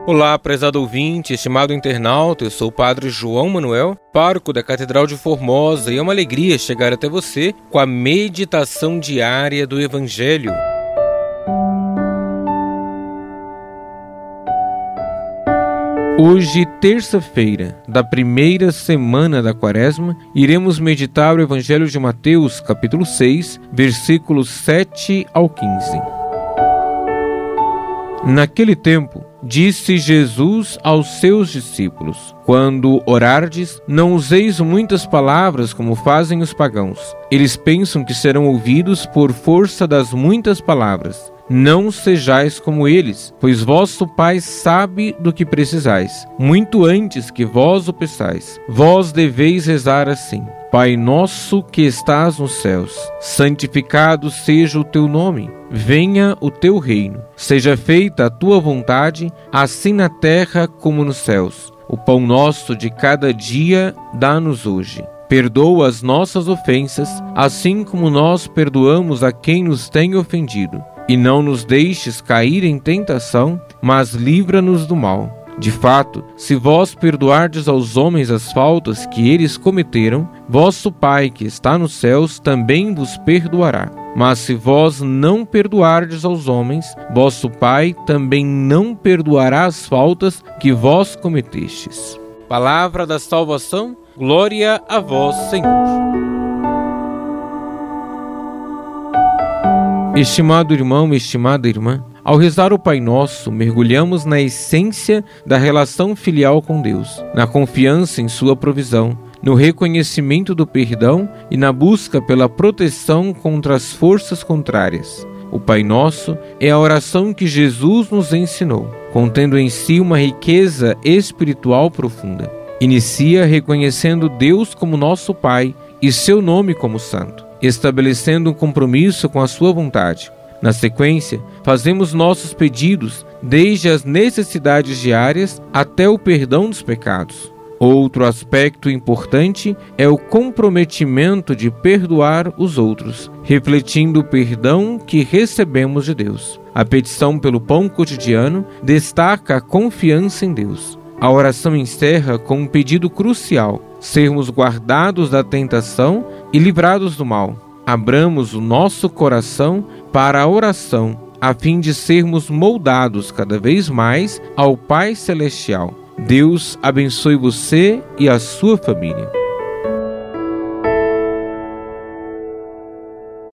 Olá, prezado ouvinte, estimado internauta, eu sou o Padre João Manuel, pároco da Catedral de Formosa, e é uma alegria chegar até você com a meditação diária do Evangelho. Hoje, terça-feira, da primeira semana da Quaresma, iremos meditar o Evangelho de Mateus, capítulo 6, versículos 7 ao 15. Naquele tempo, disse Jesus aos seus discípulos: quando orardes, não useis muitas palavras como fazem os pagãos. Eles pensam que serão ouvidos por força das muitas palavras. Não sejais como eles, pois vosso Pai sabe do que precisais, muito antes que vós o peçais. Vós deveis rezar assim: Pai nosso que estás nos céus, santificado seja o teu nome. Venha o teu reino. Seja feita a tua vontade, assim na terra como nos céus. O pão nosso de cada dia dá-nos hoje. Perdoa as nossas ofensas, assim como nós perdoamos a quem nos tem ofendido. E não nos deixes cair em tentação, mas livra-nos do mal. De fato, se vós perdoardes aos homens as faltas que eles cometeram, vosso Pai que está nos céus também vos perdoará. Mas se vós não perdoardes aos homens, vosso Pai também não perdoará as faltas que vós cometestes. Palavra da salvação, glória a vós, Senhor. Estimado irmão, estimada irmã, ao rezar o Pai Nosso, mergulhamos na essência da relação filial com Deus, na confiança em sua provisão, no reconhecimento do perdão e na busca pela proteção contra as forças contrárias. O Pai Nosso é a oração que Jesus nos ensinou, contendo em si uma riqueza espiritual profunda. Inicia reconhecendo Deus como nosso Pai e seu nome como Santo, estabelecendo um compromisso com a sua vontade. Na sequência, fazemos nossos pedidos, desde as necessidades diárias até o perdão dos pecados. Outro aspecto importante é o comprometimento de perdoar os outros, refletindo o perdão que recebemos de Deus. A petição pelo pão cotidiano destaca a confiança em Deus. A oração encerra com um pedido crucial: sermos guardados da tentação e livrados do mal. Abramos o nosso coração para a oração, a fim de sermos moldados cada vez mais ao Pai Celestial. Deus abençoe você e a sua família.